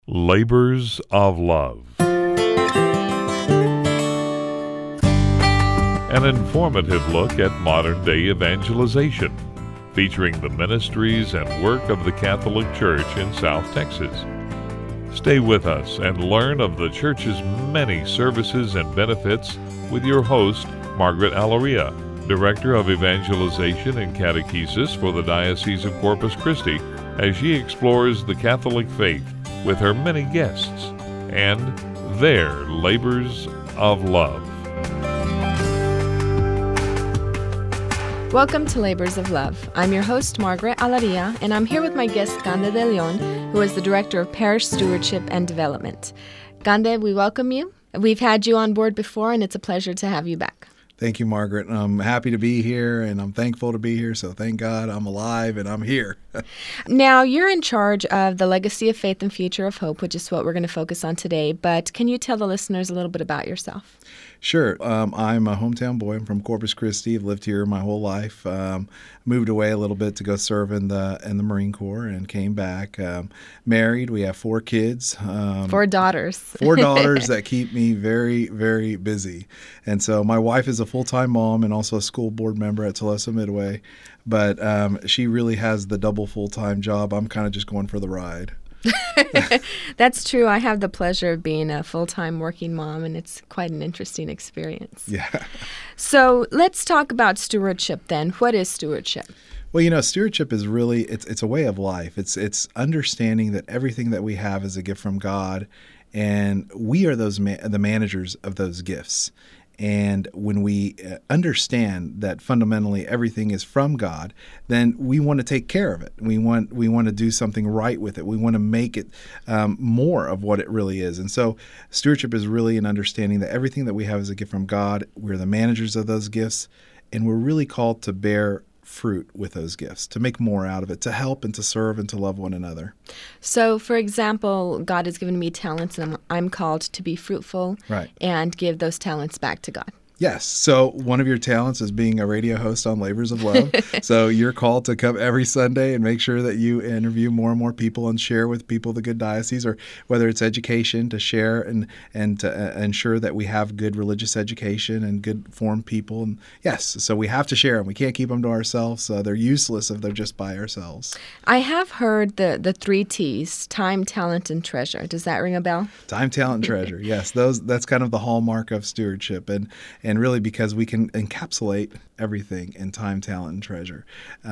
Labors of Love. An informative look at modern-day evangelization, featuring the ministries and work of the Catholic Church in South Texas. Stay with us and learn of the Church's many services and benefits with your host, Margaret Alaria, Director of Evangelization and Catechesis for the Diocese of Corpus Christi, as she explores the Catholic faith with her many guests and their labors of love. Welcome to Labors of Love. I'm your host, Margaret Alaria, and I'm here with my guest, Gande de Leon, who is the Director of Parish Stewardship and Development. Gande, we welcome you. We've had you on board before, and it's a pleasure to have you back. Thank you, Margaret. I'm happy to be here, and I'm thankful to be here, so thank God I'm alive and I'm here. Now, you're in charge of the Legacy of Faith and Future of Hope, which is what we're going to focus on today, but can you tell the listeners a little bit about yourself? Sure. I'm a hometown boy. I'm from Corpus Christi. I've lived here my whole life. Moved away a little bit to go serve in the Marine Corps and came back. Married. We have 4 kids. 4 daughters. 4 daughters that keep me very, very busy. And so my wife is a full-time mom and also a school board member at Tolosa Midway. But she really has the double full-time job. I'm kind of just going for the ride. That's true. I have the pleasure of being a full-time working mom, and it's quite an interesting experience. Yeah. So let's talk about stewardship then. What is stewardship? Well, stewardship is really, it's a way of life. It's understanding that everything that we have is a gift from God, and we are the managers of those gifts. And when we understand that fundamentally everything is from God, then we want to take care of it. We want to do something right with it. We want to make it more of what it really is. And so stewardship is really an understanding that everything that we have is a gift from God. We're the managers of those gifts, and we're really called to bear fruit with those gifts, to make more out of it, to help and to serve and to love one another. So, for example, God has given me talents, and I'm called to be fruitful and give those talents back to God. Yes. So one of your talents is being a radio host on Labors of Love. So you're called to come every Sunday and make sure that you interview more and more people and share with people the good diocese, or whether it's education, to share and to ensure that we have good religious education and good formed people. And yes, so we have to share them. We can't keep them to ourselves. They're useless if they're just by ourselves. I have heard the 3 T's, time, talent, and treasure. Does that ring a bell? Time, talent, and treasure. Yes, that's kind of the hallmark of stewardship. And really because we can encapsulate everything in time, talent, and treasure.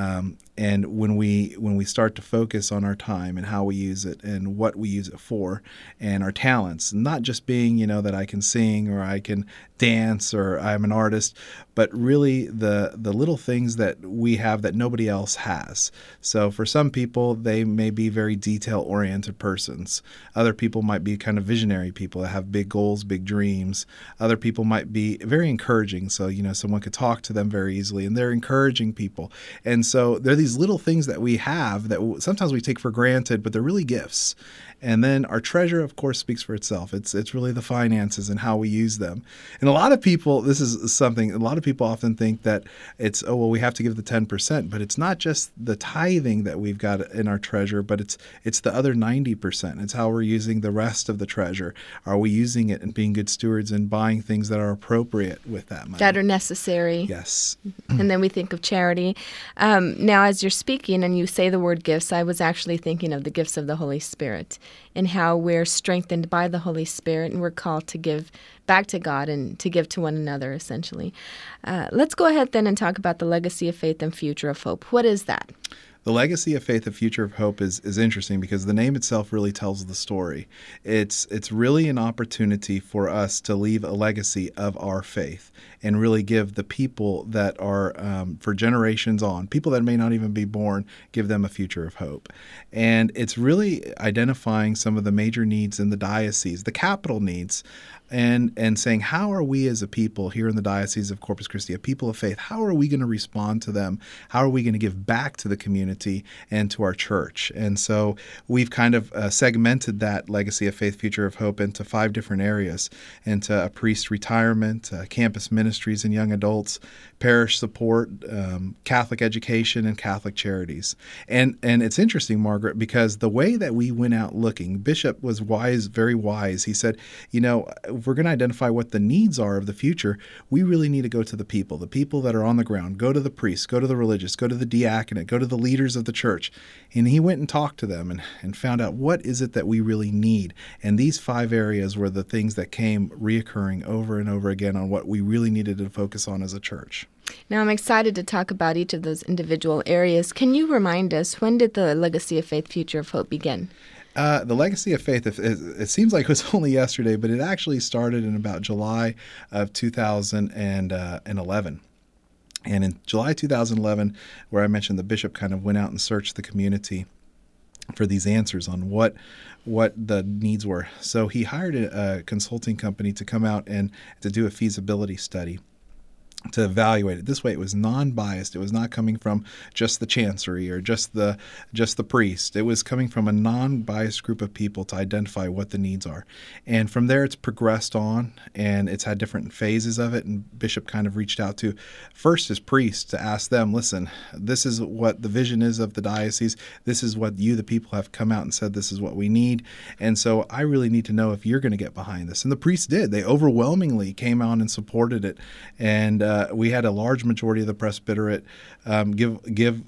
And when we start to focus on our time and how we use it and what we use it for, and our talents, not just being, that I can sing or I can dance or I'm an artist, but really the little things that we have that nobody else has. So for some people, they may be very detail-oriented persons. Other people might be kind of visionary people that have big goals, big dreams. Other people might be very encouraging. So, someone could talk to them very easily, and they're encouraging people. And so there are these little things that we have that sometimes we take for granted, but they're really gifts. And then our treasure, of course, speaks for itself. It's really the finances and how we use them. And a lot of people, this is something, a lot of people often think that it's, we have to give the 10%, but it's not just the tithing that we've got in our treasure, but it's the other 90%. It's how we're using the rest of the treasure. Are we using it and being good stewards and buying things that are appropriate with that money? That are necessary. Yes. And then we think of charity. Now, as you're speaking and you say the word gifts, I was actually thinking of the gifts of the Holy Spirit and how we're strengthened by the Holy Spirit and we're called to give back to God and to give to one another, essentially. Let's go ahead then and talk about the Legacy of Faith and Future of Hope. What is that? The Legacy of Faith, the Future of Hope is interesting because the name itself really tells the story. It's really an opportunity for us to leave a legacy of our faith and really give the people that are for generations on, people that may not even be born, give them a future of hope. And it's really identifying some of the major needs in the diocese, the capital needs and saying, how are we as a people here in the Diocese of Corpus Christi, a people of faith, how are we going to respond to them? How are we going to give back to the community and to our church? And so we've kind of segmented that Legacy of Faith, Future of Hope into 5 different areas, into a priest retirement, campus ministries and young adults, parish support, Catholic education, and Catholic charities. And it's interesting, Margaret, because the way that we went out looking, Bishop was wise, very wise. He said, if we're going to identify what the needs are of the future, we really need to go to the people that are on the ground. Go to the priests, go to the religious, go to the diaconate, go to the leaders of the church. And he went and talked to them and found out what is it that we really need. And these 5 areas were the things that came reoccurring over and over again on what we really needed to focus on as a church. Now, I'm excited to talk about each of those individual areas. Can you remind us, when did the Legacy of Faith, Future of Hope begin? The Legacy of Faith, it seems like it was only yesterday, but it actually started in about July of 2011. And in July 2011, where I mentioned the bishop kind of went out and searched the community for these answers on what the needs were. So he hired a consulting company to come out and to do a feasibility study to evaluate it. This way it was non-biased. It was not coming from just the chancery or just the priest. It was coming from a non-biased group of people to identify what the needs are. And from there it's progressed on, and it's had different phases of it. And Bishop kind of reached out to first his priests to ask them, listen, this is what the vision is of the diocese. This is what you, the people, have come out and said this is what we need. And so I really need to know if you're going to get behind this. And the priests did. They overwhelmingly came out and supported it. And we had a large majority of the presbyterate give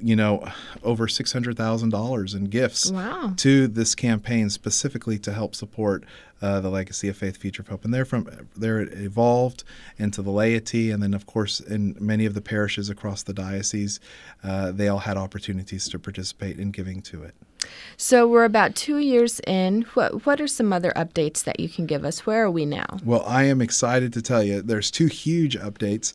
over $600,000 in gifts to this campaign specifically to help support the Legacy of Faith, Future of Hope. And there it evolved into the laity, and then, of course, in many of the parishes across the diocese, they all had opportunities to participate in giving to it. So we're about 2 years in. What are some other updates that you can give us? Where are we now? Well, I am excited to tell you there's 2 huge updates.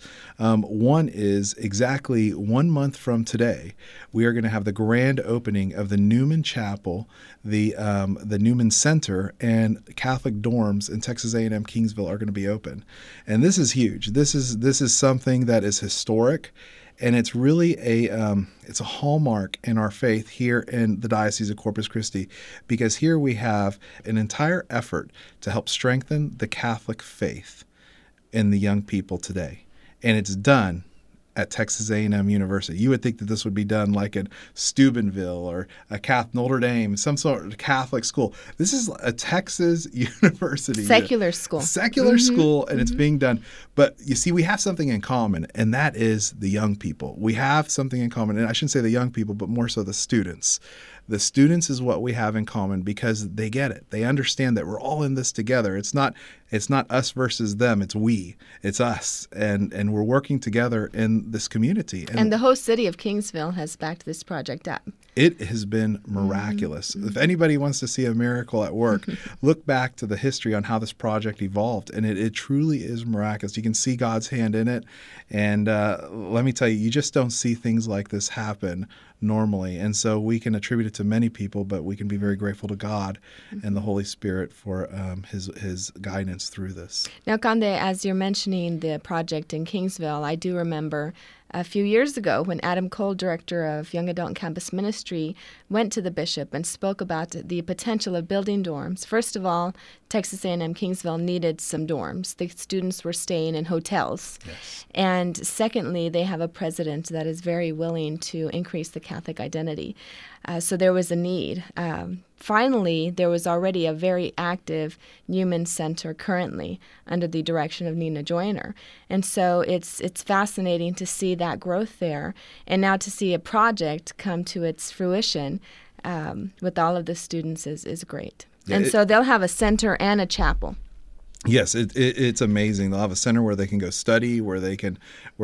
One is exactly 1 month from today, we are going to have the grand opening of the Newman Chapel, the Newman Center, and Catholic dorms in Texas A&M Kingsville are going to be open. And this is huge. This is something that is historic. And it's really it's a hallmark in our faith here in the Diocese of Corpus Christi, because here we have an entire effort to help strengthen the Catholic faith in the young people today. And it's done at Texas A&M University. You would think that this would be done like in Steubenville or a Notre Dame, some sort of Catholic school. This is a Texas University. Secular school. Secular school, and it's being done. But you see, we have something in common, and that is the young people. We have something in common, and I shouldn't say the young people, but more so the students. The students is what we have in common because they get it. They understand that we're all in this together. It's not us versus them. It's we. It's us. And we're working together in this community. And the whole city of Kingsville has backed this project up. It has been miraculous. If anybody wants to see a miracle at work, look back to the history on how this project evolved. And it truly is miraculous. You can see God's hand in it. And let me tell you, you just don't see things like this happen normally. And so we can attribute it to many people, but we can be very grateful to God and the Holy Spirit for his guidance through this. Now, Conde, as you're mentioning the project in Kingsville, I do remember a few years ago when Adam Cole, director of Young Adult and Campus Ministry, went to the bishop and spoke about the potential of building dorms. First of all, Texas A&M Kingsville needed some dorms. The students were staying in hotels. Yes. And secondly, they have a president that is very willing to increase the Catholic identity. So there was a need. Finally, there was already a very active Newman Center currently under the direction of Nina Joyner. And so it's fascinating to see that growth there. And now to see a project come to its fruition with all of the students is great. Yeah, and so they'll have a center and a chapel. Yes, it's amazing. They'll have a center where they can go study, where they can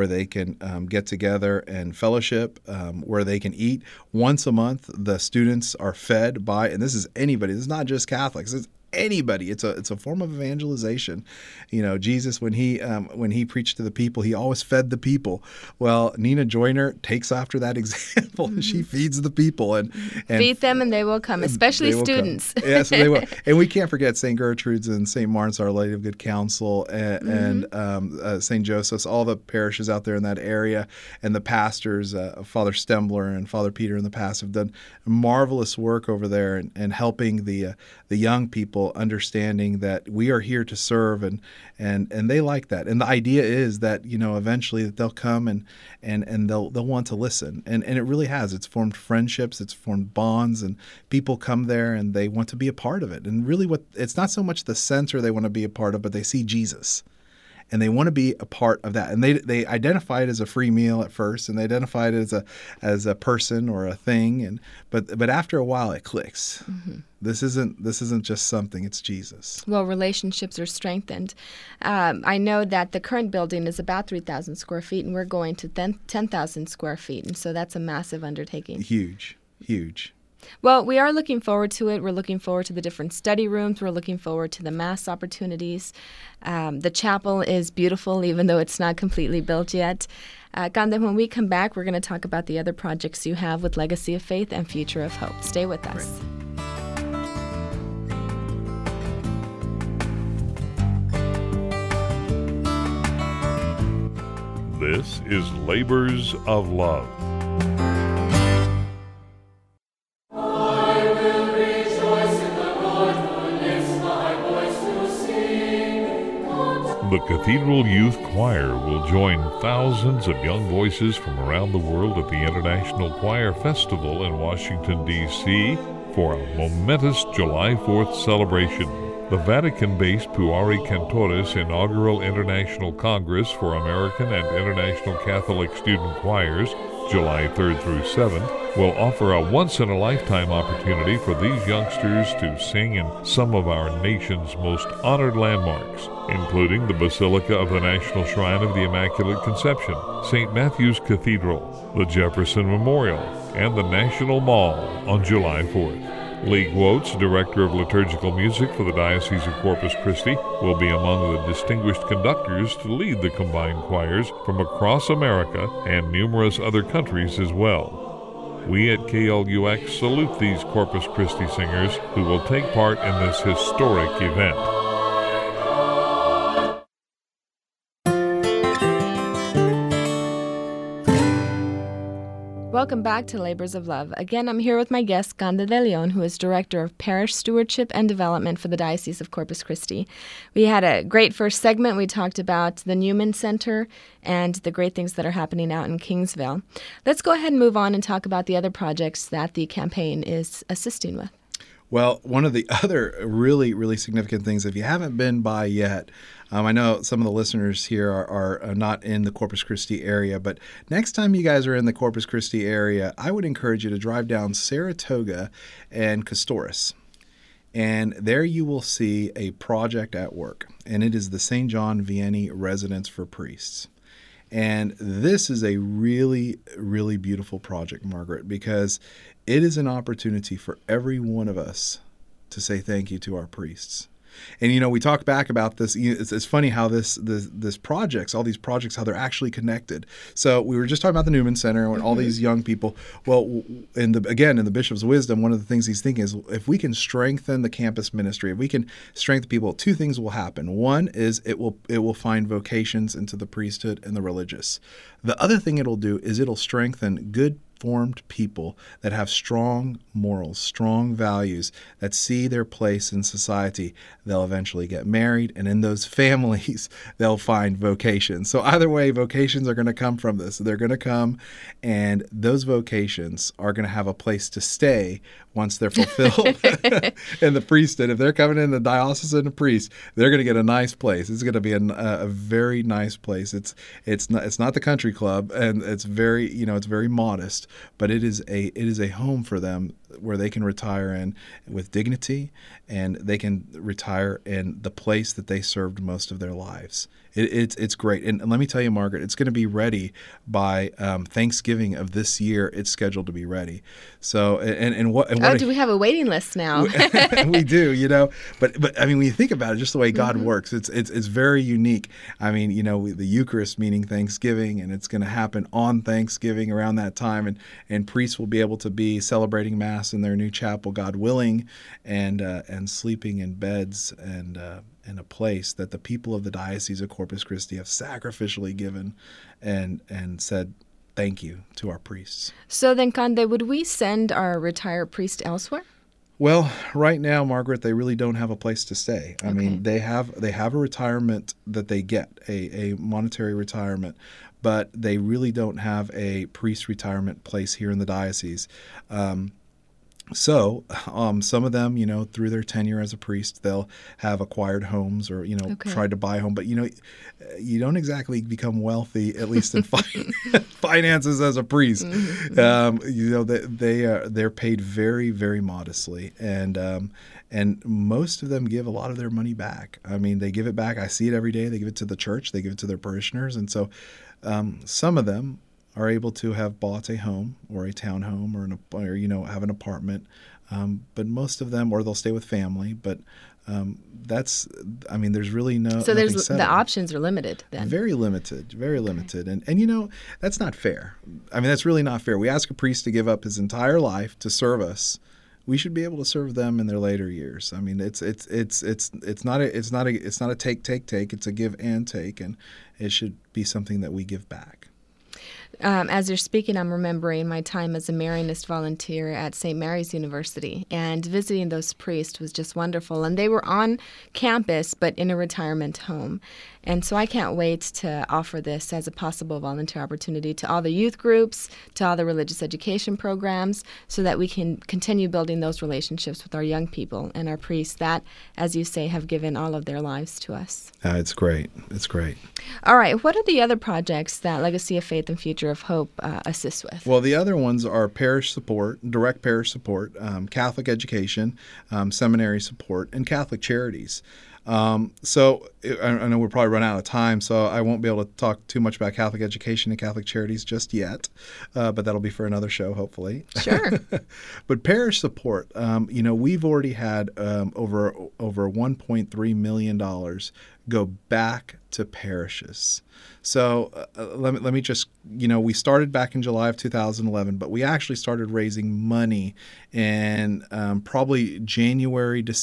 get together and fellowship, where they can eat. Once a month, the students are fed by, and this is anybody. This is not just Catholics. It's anybody. It's a form of evangelization. Jesus, when he preached to the people, he always fed the people. Well, Nina Joyner takes after that example. She feeds the people and feed them and they will come, especially students. Yes, they will. And we can't forget St. Gertrude's and St. Martin's, Our Lady of Good Counsel, and St. Joseph's, all the parishes out there in that area, and the pastors, Father Stembler and Father Peter in the past have done marvelous work over there and helping the young people understanding that we are here to serve, and they like that. And the idea is that eventually that they'll come and they'll want to listen, and it really has. It's formed friendships, it's formed bonds, and people come there and they want to be a part of it. And really, it's not so much the center they want to be a part of, but they see Jesus. And they want to be a part of that. And they identify it as a free meal at first, and they identify it as a person or a thing. But after a while, it clicks. Mm-hmm. This isn't just something; it's Jesus. Well, relationships are strengthened. I know that the current building is about 3,000 square feet, and we're going to 10,000 square feet, and so that's a massive undertaking. Huge. Well, we are looking forward to it. We're looking forward to the different study rooms. We're looking forward to the Mass opportunities. The chapel is beautiful, even though it's not completely built yet. Gande, when we come back, we're going to talk about the other projects you have with Legacy of Faith and Future of Hope. Stay with us. Right. This is Labors of Love. The Cathedral Youth Choir will join thousands of young voices from around the world at the International Choir Festival in Washington, D.C. for a momentous July 4th celebration. The Vatican-based Puari Cantores inaugural International Congress for American and International Catholic Student Choirs, July 3rd through 7th, will offer a once-in-a-lifetime opportunity for these youngsters to sing in some of our nation's most honored landmarks, including the Basilica of the National Shrine of the Immaculate Conception, St. Matthew's Cathedral, the Jefferson Memorial, and the National Mall on July 4th. Lee Quotes, Director of Liturgical Music for the Diocese of Corpus Christi, will be among the distinguished conductors to lead the combined choirs from across America and numerous other countries as well. We at KLUX salute these Corpus Christi singers who will take part in this historic event. Welcome back to Labors of Love. Again, I'm here with my guest, Gande de Leon, who is Director of Parish Stewardship and Development for the Diocese of Corpus Christi. We had a great first segment. We talked about the Newman Center and the great things that are happening out in Kingsville. Let's go ahead and move on and talk about the other projects that the campaign is assisting with. Well, one of the other really, really significant things, if you haven't been by yet, I know some of the listeners here are not in the Corpus Christi area, but next time you guys are in the Corpus Christi area, I would encourage you to drive down Saratoga and Castores. And there you will see a project at work, and it is the St. John Vianney Residence for Priests. And this is a really, really beautiful project, Margaret, because it is an opportunity for every one of us to say thank you to our priests. And, we talk back about this. It's funny how this projects, all these projects, how they're actually connected. So we were just talking about the Newman Center and all these young people. Well, in the Bishop's wisdom, one of the things he's thinking is if we can strengthen the campus ministry, if we can strengthen people, two things will happen. One is it will find vocations into the priesthood and the religious. The other thing it'll do is it'll strengthen good formed people that have strong morals, strong values, that see their place in society. They'll eventually get married, and in those families, they'll find vocations. So either way, vocations are going to come from this. They're going to come, and those vocations are going to have a place to stay once they're fulfilled in the priesthood. If they're coming in the diocesan priest, they're going to get a nice place. It's going to be a very nice place. It's not the country club, and it's very it's very modest, but it is a home for them where they can retire in with dignity, and they can retire in the place that they served most of their lives. It's great. And let me tell you, Margaret, it's going to be ready by Thanksgiving of this year. It's scheduled to be ready. So, do we have a waiting list now? We do, but I mean, when you think about it, just the way God works, it's very unique. I mean, the Eucharist meaning Thanksgiving, and it's going to happen on Thanksgiving around that time, and priests will be able to be celebrating Mass in their new chapel, God willing, and sleeping in beds and in a place that the people of the Diocese of Corpus Christi have sacrificially given and said thank you to our priests. So then, Conde, would we send our retired priest elsewhere? Well, right now, Margaret, they really don't have a place to stay. I mean, they have a retirement that they get, a monetary retirement, but they really don't have a priest retirement place here in the diocese. So some of them, through their tenure as a priest, they'll have acquired homes or, tried to buy a home. But, you don't exactly become wealthy, at least in finances as a priest. They're paid very, very modestly. And most of them give a lot of their money back. I mean, they give it back. I see it every day. They give it to the church. They give it to their parishioners. And so some of them are able to have bought a home or a townhome or have an apartment, but most of them, or they'll stay with family. But there's really no. So the options are limited then. Very limited, very limited, and that's not fair. I mean, that's really not fair. We ask a priest to give up his entire life to serve us. We should be able to serve them in their later years. I mean, it's not a take. It's a give and take, and it should be something that we give back. As you're speaking, I'm remembering my time as a Marianist volunteer at St. Mary's University, and visiting those priests was just wonderful. And they were on campus, but in a retirement home. And so I can't wait to offer this as a possible volunteer opportunity to all the youth groups, to all the religious education programs, so that we can continue building those relationships with our young people and our priests that, as you say, have given all of their lives to us. It's great. It's great. All right. What are the other projects that Legacy of Faith and Future of Hope assists with? Well, the other ones are parish support, direct parish support, Catholic education, seminary support, and Catholic charities. So I know we'll probably run out of time, so I won't be able to talk too much about Catholic education and Catholic charities just yet, but that'll be for another show, hopefully. Sure. But parish support, we've already had over $1.3 million go back to parishes. So let me just, we started back in July of 2011, but we actually started raising money in probably January of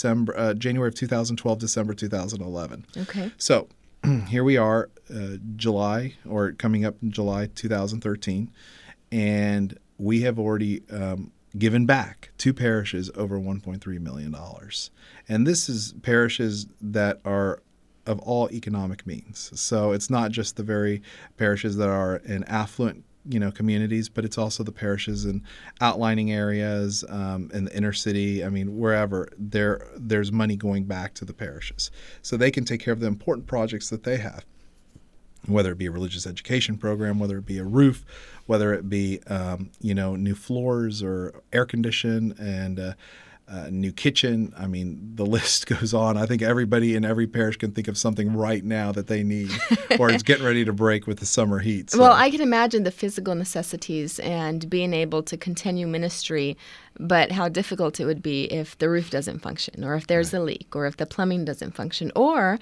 2012, December 2011. Okay. So here we are, July, or coming up in July 2013, and we have already given back to parishes over $1.3 million. And this is parishes that are of all economic means. So it's not just the very parishes that are in affluent, communities, but it's also the parishes in outlining areas, in the inner city. I mean, wherever there's money going back to the parishes, so they can take care of the important projects that they have, whether it be a religious education program, whether it be a roof, whether it be new floors or air condition and new kitchen. I mean, the list goes on. I think everybody in every parish can think of something right now that they need or it's getting ready to break with the summer heat. So. Well, I can imagine the physical necessities and being able to continue ministry, but how difficult it would be if the roof doesn't function or if there's a leak or if the plumbing doesn't function or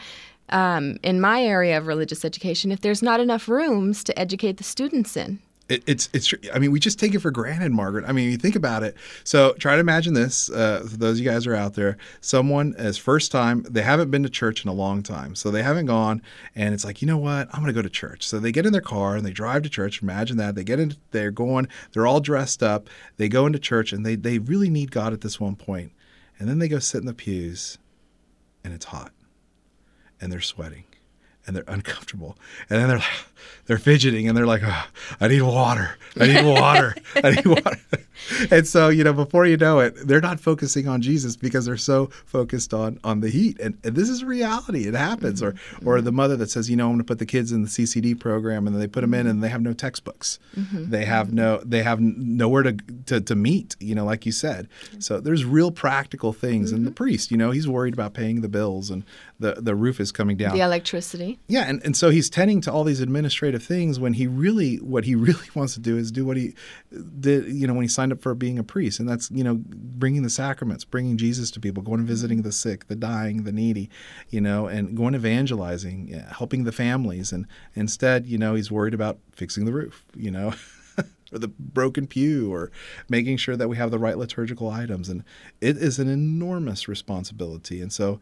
in my area of religious education, if there's not enough rooms to educate the students in. It's. I mean, we just take it for granted, Margaret. I mean, you think about it. So try to imagine this. For those of you guys who are out there, someone is first time, they haven't been to church in a long time. So they haven't gone, and it's like, you know what? I'm going to go to church. So they get in their car and they drive to church. Imagine that. They get in, they're all dressed up. They go into church and they really need God at this one point. And then they go sit in the pews and it's hot and they're sweating. And they're uncomfortable. And then they're fidgeting and they're like, oh, I need water. I need water. I need water. And so, before you know it, they're not focusing on Jesus because they're so focused on the heat. And this is reality. It happens. Or the mother that says, I'm going to put the kids in the CCD program, and then they put them in and they have no textbooks. They have nowhere to meet, like you said. So there's real practical things. And the priest, he's worried about paying the bills, and the roof is coming down. The electricity. Yeah, and so he's tending to all these administrative things when what he really wants to do is do what he did, when he signed up for being a priest. And that's, bringing the sacraments, bringing Jesus to people, going and visiting the sick, the dying, the needy, and going evangelizing, helping the families. And instead, he's worried about fixing the roof, or the broken pew, or making sure that we have the right liturgical items. And it is an enormous responsibility. And so,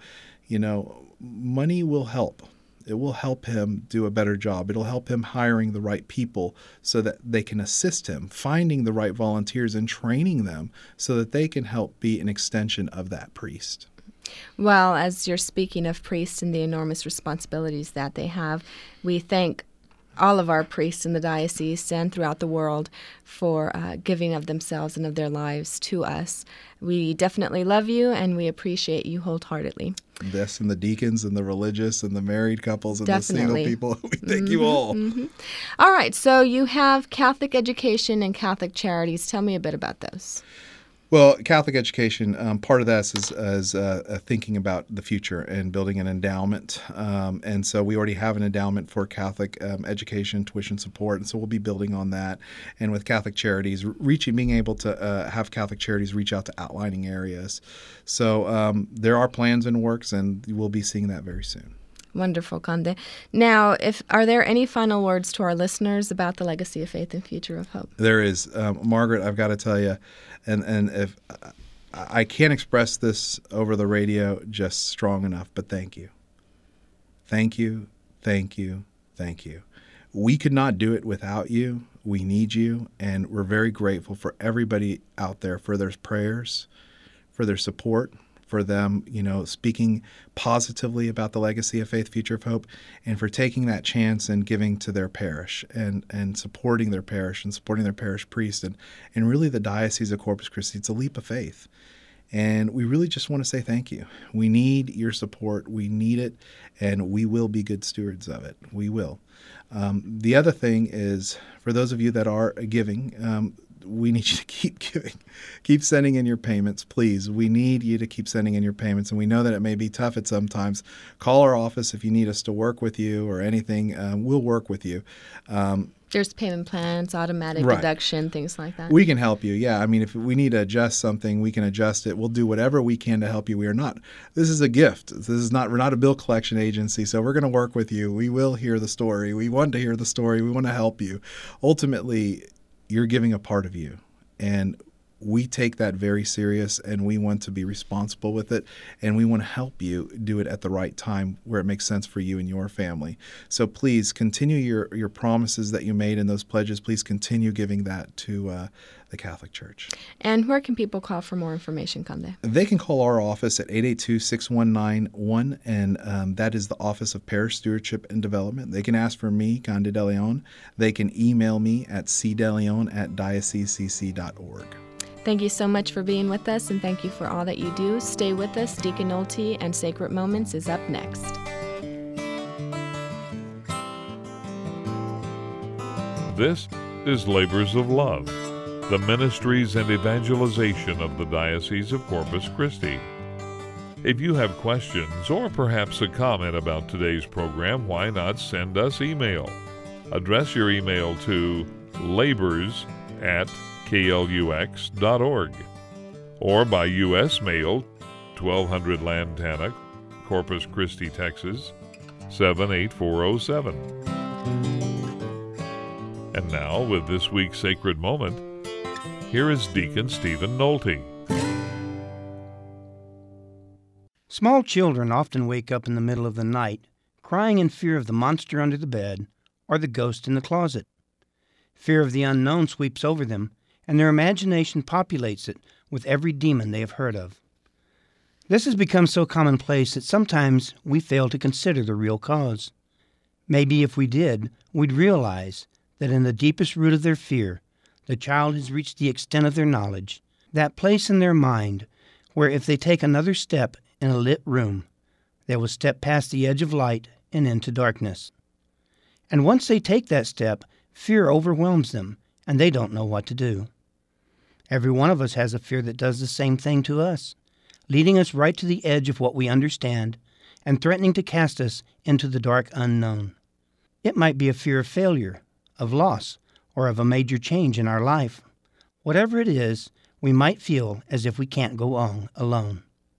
money will help. It will help him do a better job. It'll help him hiring the right people so that they can assist him, finding the right volunteers and training them so that they can help be an extension of that priest. Well, as you're speaking of priests and the enormous responsibilities that they have, we thank all of our priests in the diocese and throughout the world for giving of themselves and of their lives to us. We definitely love you, and we appreciate you wholeheartedly. This and the deacons and the religious and the married couples and Definitely. the single people. We thank you all. All right, so you have Catholic education and Catholic charities. Tell me a bit about those. Well, Catholic education, part of that is thinking about the future and building an endowment. And so we already have an endowment for Catholic education, tuition support, and so we'll be building on that. And with Catholic charities, being able to have Catholic charities reach out to outlining areas. So there are plans in works, and we'll be seeing that very soon. Wonderful, Conde. Now, are there any final words to our listeners about the legacy of faith and future of hope? There is. Margaret, I've got to tell you, and if I can't express this over the radio just strong enough, but thank you. Thank you, thank you, thank you. We could not do it without you. We need you, and we're very grateful for everybody out there for their prayers, for their support, for them, speaking positively about the legacy of faith, future of hope, and for taking that chance and giving to their parish and supporting their parish and supporting their parish priest and really the Diocese of Corpus Christi. It's a leap of faith. And we really just want to say thank you. We need your support. We need it, and we will be good stewards of it. We will. The other thing is, for those of you that are giving, we need you to keep giving. Keep sending in your payments, please. We need you to keep sending in your payments, and we know that it may be tough at some times. Call our office if you need us to work with you or anything. We'll work with you. There's payment plans, automatic deduction, things like that. We can help you, yeah. I mean, if we need to adjust something, we can adjust it. We'll do whatever we can to help you. This is a gift. We're not a bill collection agency, so we're going to work with you. We will hear the story. We want to hear the story. We want to help you. Ultimately, you're giving a part of you, and we take that very serious, and we want to be responsible with it, and we want to help you do it at the right time where it makes sense for you and your family. So please continue your promises that you made in those pledges. Please continue giving that to the Catholic Church. And where can people call for more information, Conde? They can call our office at 882-6191, and that is the Office of Parish Stewardship and Development. They can ask for me, Conde De Leon. They can email me at cdeleon@diocesecc.org. Thank you so much for being with us, and thank you for all that you do. Stay with us. Deacon Nolte and Sacred Moments is up next. This is Labors of Love, the ministries and evangelization of the Diocese of Corpus Christi. If you have questions or perhaps a comment about today's program, why not send us email? Address your email to labors@klux.org or by U.S. mail, 1200 Lantana, Corpus Christi, Texas, 78407. And now, with this week's Sacred Moment, here is Deacon Stephen Nolte. Small children often wake up in the middle of the night, crying in fear of the monster under the bed or the ghost in the closet. Fear of the unknown sweeps over them, and their imagination populates it with every demon they have heard of. This has become so commonplace that sometimes we fail to consider the real cause. Maybe if we did, we'd realize that in the deepest root of their fear, The child has reached the extent of their knowledge, that place in their mind where if they take another step in a lit room, they will step past the edge of light and into darkness. And once they take that step, fear overwhelms them, and they don't know what to do. Every one of us has a fear that does the same thing to us, leading us right to the edge of what we understand and threatening to cast us into the dark unknown. It might be a fear of failure, of loss, or of a major change in our life. Whatever it is, we might feel as if we can't go on alone.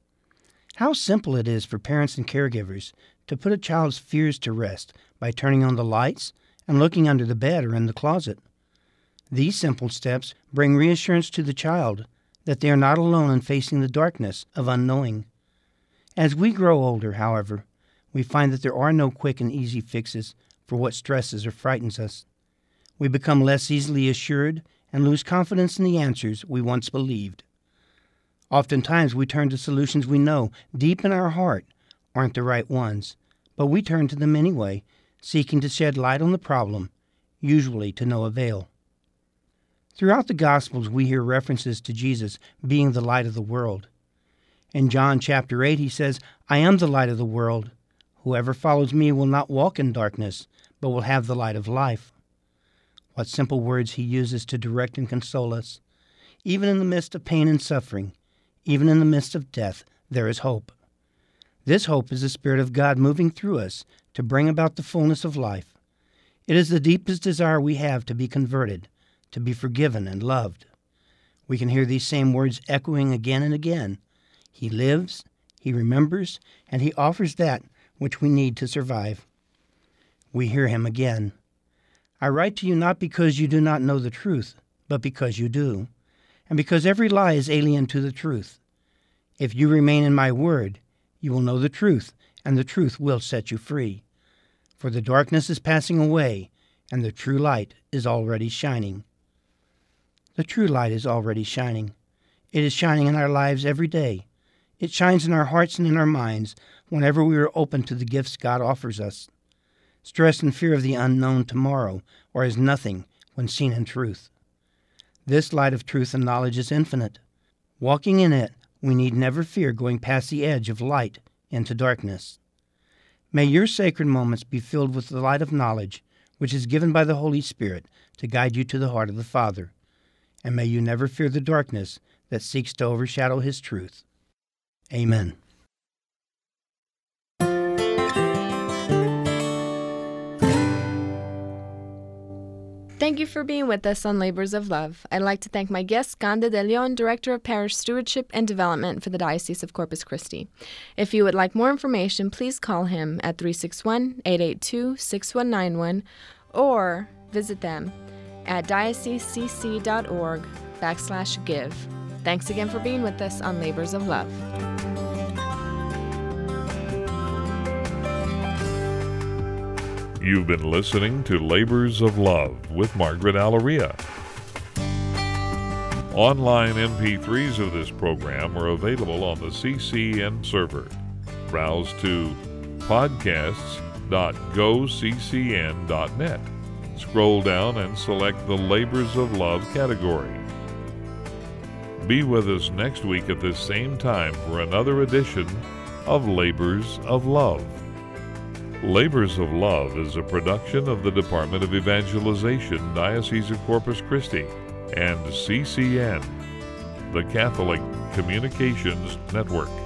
How simple it is for parents and caregivers to put a child's fears to rest by turning on the lights and looking under the bed or in the closet. These simple steps bring reassurance to the child that they are not alone in facing the darkness of unknowing. As we grow older, however, we find that there are no quick and easy fixes for what stresses or frightens us. We become less easily assured and lose confidence in the answers we once believed. Oftentimes we turn to solutions we know deep in our heart aren't the right ones, but we turn to them anyway, seeking to shed light on the problem, usually to no avail. Throughout the Gospels we hear references to Jesus being the light of the world. In John chapter 8 he says, "I am the light of the world. Whoever follows me will not walk in darkness, but will have the light of life." What simple words he uses to direct and console us. Even in the midst of pain and suffering, even in the midst of death, there is hope. This hope is the Spirit of God moving through us to bring about the fullness of life. It is the deepest desire we have to be converted, to be forgiven and loved. We can hear these same words echoing again and again. He lives, he remembers, and he offers that which we need to survive. We hear him again. "I write to you not because you do not know the truth, but because you do, and because every lie is alien to the truth. If you remain in my word, you will know the truth, and the truth will set you free. For the darkness is passing away, and the true light is already shining." The true light is already shining. It is shining in our lives every day. It shines in our hearts and in our minds whenever we are open to the gifts God offers us. Stress and fear of the unknown tomorrow are as nothing when seen in truth. This light of truth and knowledge is infinite. Walking in it, we need never fear going past the edge of light into darkness. May your sacred moments be filled with the light of knowledge, which is given by the Holy Spirit to guide you to the heart of the Father. And may you never fear the darkness that seeks to overshadow his truth. Amen. Thank you for being with us on Labors of Love. I'd like to thank my guest, Ganda de Leon, Director of Parish Stewardship and Development for the Diocese of Corpus Christi. If you would like more information, please call him at 361-882-6191 or visit them at diocesecc.org/give. Thanks again for being with us on Labors of Love. You've been listening to Labors of Love with Margaret Alleria. Online MP3s of this program are available on the CCN server. Browse to podcasts.goccn.net. Scroll down and select the Labors of Love category. Be with us next week at this same time for another edition of Labors of Love. Labors of Love is a production of the Department of Evangelization, Diocese of Corpus Christi, and CCN, the Catholic Communications Network.